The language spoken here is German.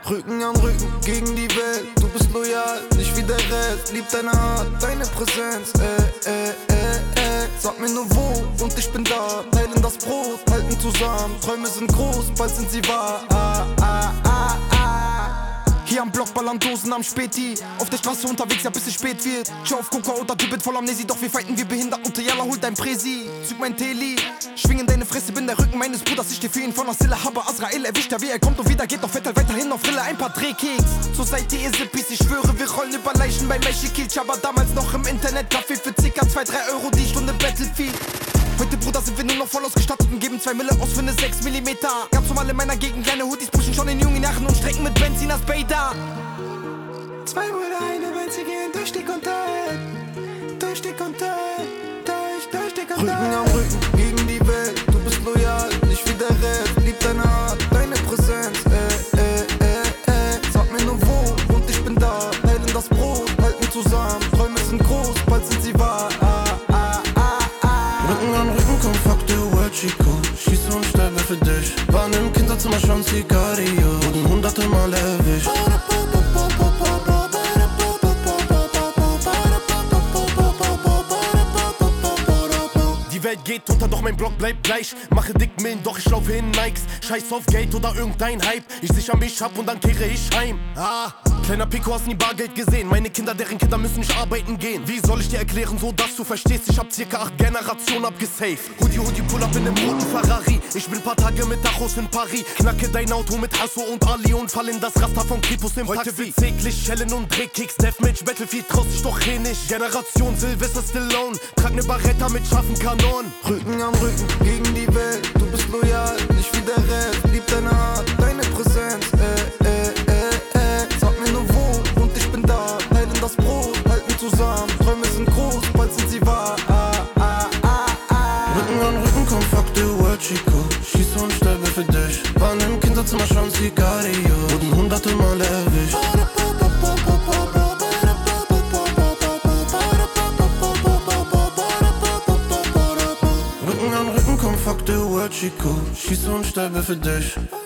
Rücken an Rücken gegen die Welt. Du bist loyal, nicht wie der Rest. Lieb deine Art, deine Präsenz. Sag mir nur wo und ich bin da. Teilen das Brot, halten zusammen. Träume sind groß, bald sind sie wahr. Hier am Block ballern Dosen am Späti. Auf der Straße unterwegs, ja bis es spät wird. Schau auf Coca oder Typ voll Amnesie. Doch wir fighten wie behindert und Jalla holt dein Präsi. Züg mein Teli, schwing in deine Fresse. Bin der Rücken meines Bruders, ich steh für ihn von der Sille. Aber Azrael erwischt ja wie er kommt und wieder geht. Doch fett halt weiterhin auf Rille, ein paar Drehkeks. Zur Seite ihr Sippis, ich schwöre wir rollen über Leichen bei Meshikilch. Aber damals noch im Internet Kaffee für ca. 2-3 Euro die Stunde Battlefield. Heute, Bruder, sind wir nur noch voll ausgestattet und geben 2 Mille aus für ne 6 mm. Ganz normal in meiner Gegend, kleine Hoodies pushen schon in jungen Jahren und strecken mit Benzin als Bader. 2 Brüder, eine Welt, sie gehen durch dick und dünn. Durch dick und dünn, durch dick und dünn. Rücken an Rücken gegen die Welt. Du bist loyal, nicht wie der Rest. Lieb deine Art, deine Präsenz. Sag mir nur wo und ich bin da. Teilen das Brot, halten zusammen. Träume sind groß, bald sind sie wahr. Rücken an Rücken, komm, fuck the world, Chico. Schieße und sterbe für dich. Waren im Kinderzimmer schon Sicario. Wurden 100 Mal erwischt. Die Welt geht unter, doch mein Block bleibt gleich. Mache dick Millen, doch ich laufe in Nikes. Scheiß auf Geld oder irgendein Hype. Ich sicher mich ab und dann kehre ich heim. Kleiner Pico, hast nie Bargeld gesehen. Meine Kinder, deren Kinder müssen nicht arbeiten gehen. Wie soll ich dir erklären, so dass du verstehst? Ich hab circa 8 Generationen abgesaved. Hoodie, pull up in nem roten Ferrari. Ich bin paar Tage mit Dachos in Paris. Knacke dein Auto mit Hasso und Ali und fall in das Raster von Kripus im Taxi. Heute wird's eklig, Schellen und Drehkicks. Deathmatch, Battlefield, traust dich doch eh nicht. Generation Sylvester Stallone. Trag ne Barretta mit scharfen Kanonen. Rücken an Rücken gegen die Welt. Du bist loyal, nicht wie der Rest. Lieb deine Art, deine Präsenz. Sag mir nur wo und ich bin da. Teilen das Brot, halten zusammen. Träume sind groß, bald sind sie wahr. Rücken an Rücken, komm, fuck the world, Chico. Schieße und sterbe für dich. Waren im Kinderzimmer schon Sicario. Wurden 100 Mal erwischt. Rücken an Rücken, komm, fuck the world, Chico. Schieße und sterbe für dich.